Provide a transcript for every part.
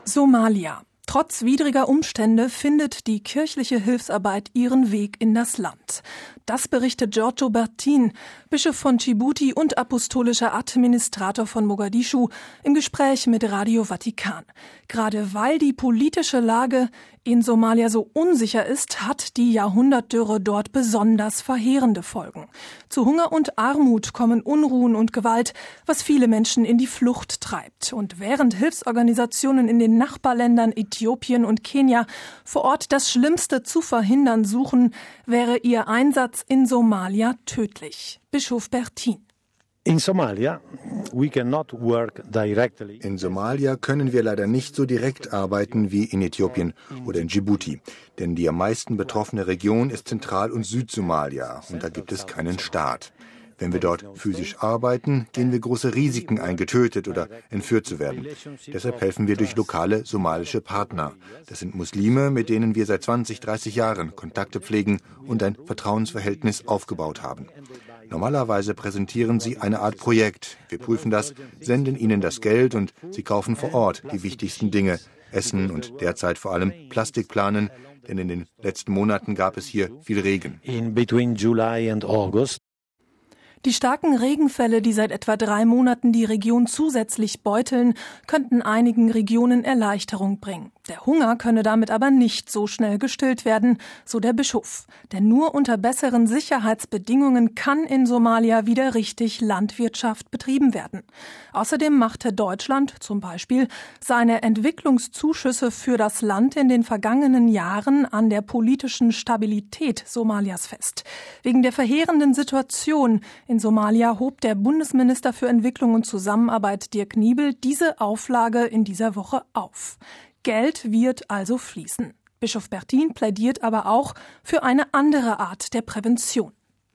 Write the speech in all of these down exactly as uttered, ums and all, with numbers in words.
Somalia. Trotz widriger Umstände findet die kirchliche Hilfsarbeit ihren Weg in das Land. Das berichtet Giorgio Bertin, Bischof von Dschibuti und apostolischer Administrator von Mogadischu, im Gespräch mit Radio Vatikan. Gerade weil die politische Lage in Somalia so unsicher ist, hat die Jahrhundertdürre dort besonders verheerende Folgen. Zu Hunger und Armut kommen Unruhen und Gewalt, was viele Menschen in die Flucht treibt. Und während Hilfsorganisationen in den Nachbarländern Äthiopien und Kenia vor Ort das Schlimmste zu verhindern suchen, wäre ihr Einsatz in Somalia tödlich. Bischof Bertin. In Somalia, we cannot work directly. In Somalia können wir leider nicht so direkt arbeiten wie in Äthiopien oder in Dschibuti, denn die am meisten betroffene Region ist Zentral- und Südsomalia und da gibt es keinen Staat. Wenn wir dort physisch arbeiten, gehen wir große Risiken ein, getötet oder entführt zu werden. Deshalb helfen wir durch lokale somalische Partner. Das sind Muslime, mit denen wir seit zwanzig, dreißig Jahren Kontakte pflegen und ein Vertrauensverhältnis aufgebaut haben. Normalerweise präsentieren sie eine Art Projekt. Wir prüfen das, senden ihnen das Geld und sie kaufen vor Ort die wichtigsten Dinge, Essen und derzeit vor allem Plastikplanen, denn in den letzten Monaten gab es hier viel Regen. In between July and August. Die starken Regenfälle, die seit etwa drei Monaten die Region zusätzlich beuteln, könnten einigen Regionen Erleichterung bringen. Der Hunger könne damit aber nicht so schnell gestillt werden, so der Bischof. Denn nur unter besseren Sicherheitsbedingungen kann in Somalia wieder richtig Landwirtschaft betrieben werden. Außerdem machte Deutschland zum Beispiel seine Entwicklungszuschüsse für das Land in den vergangenen Jahren an der politischen Stabilität Somalias fest. Wegen der verheerenden Situation in Somalia hob der Bundesminister für Entwicklung und Zusammenarbeit Dirk Niebel diese Auflage in dieser Woche auf. Geld wird also fließen. Bischof Bertin plädiert aber auch für eine andere Art der Prävention.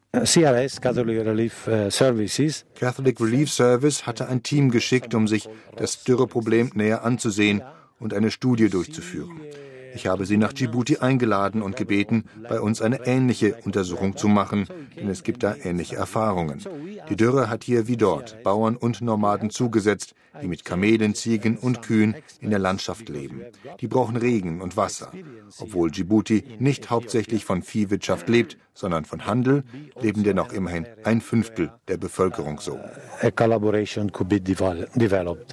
C R S, Catholic Relief Services. Catholic Relief Service hatte ein Team geschickt, um sich das Dürreproblem näher anzusehen und eine Studie durchzuführen. Ich habe sie nach Dschibuti eingeladen und gebeten, bei uns eine ähnliche Untersuchung zu machen, denn es gibt da ähnliche Erfahrungen. Die Dürre hat hier wie dort Bauern und Nomaden zugesetzt, die mit Kamelen, Ziegen und Kühen in der Landschaft leben. Die brauchen Regen und Wasser. Obwohl Dschibuti nicht hauptsächlich von Viehwirtschaft lebt, sondern von Handel, leben dennoch immerhin ein Fünftel der Bevölkerung so. A collaboration could be developed.